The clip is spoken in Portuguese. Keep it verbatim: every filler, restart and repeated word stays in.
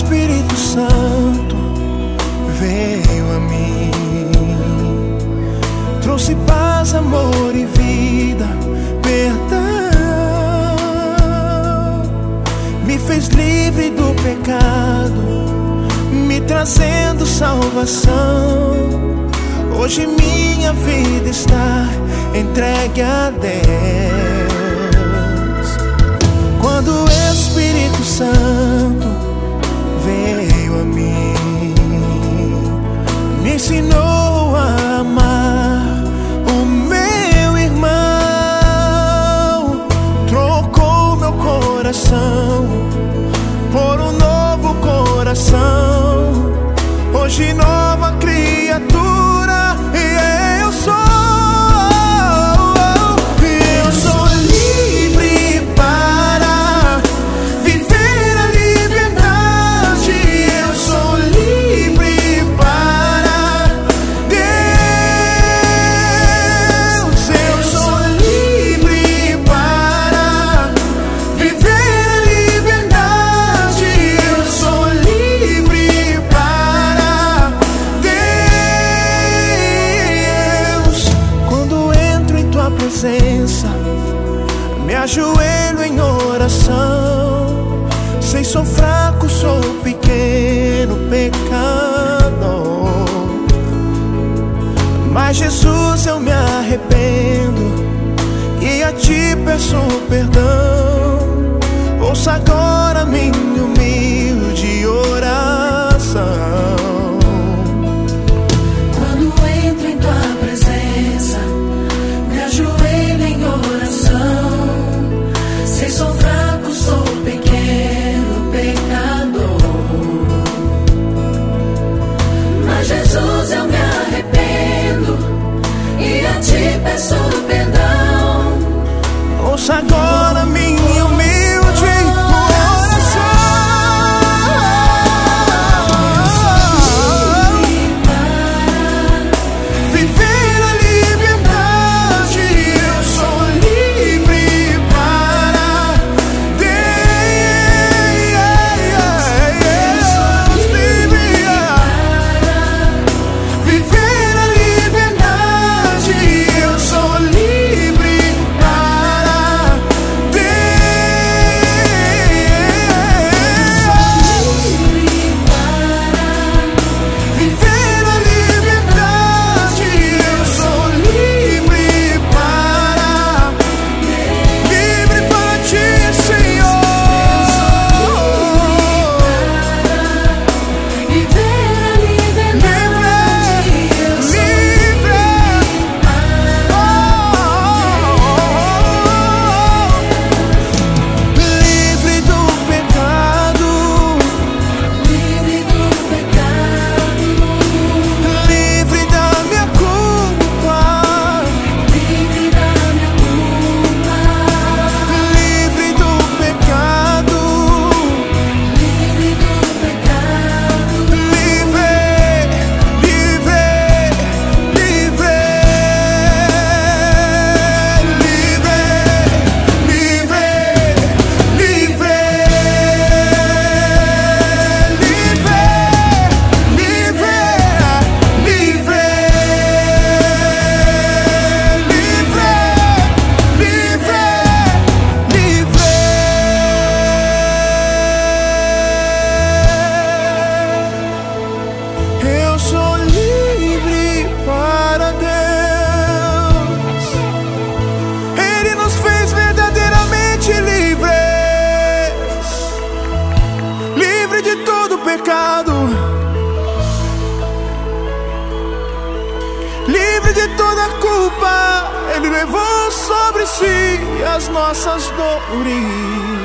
Espírito Santo veio a mim, trouxe paz, amor e vida, perdão, me fez livre do pecado, me trazendo salvação. Hoje minha vida está entregue a Deus. Quando o Espírito Santo veio a mim, me ensinou a amar o meu irmão, trocou meu coração por um novo coração. Hoje nova criatura eu sou. Eu sou livre para viver a liberdade. Eu sou livre para Deus. Eu sou livre para viver a liberdade. Eu sou livre para Deus. Quando entro em tua presença, me ajoelho em oração. Sei, sou fraco, sou pequeno pecador, mas Jesus, eu me arrependo e a ti peço perdão. Ouça agora minha humilde oração. Quando entro em tua presença, me ajoelho em oração. Sei, sou fraco, sou pequeno pecador, mas Jesus, eu me arrependo e a ti peço perdão. Ouça agora minha humilde oração. Viver a liberdade, eu sou livre para Deus. Livre. Viver a liberdade, eu sou livre para Deus. Viver a liberdade, eu sou livre para livre para ti, Senhor. Viver a liberdade, eu sou Livre. Livre do pecado, livre do pecado, livre da minha culpa, livre da minha culpa, livre do pecado, livre do pecado, livre, livre, livre, livre, livre, livre, eu sou livre para Deus. Ele nos fez verdadeiramente livres, livre de todo pecado, livre de toda culpa. Ele levou sobre si as nossas dores.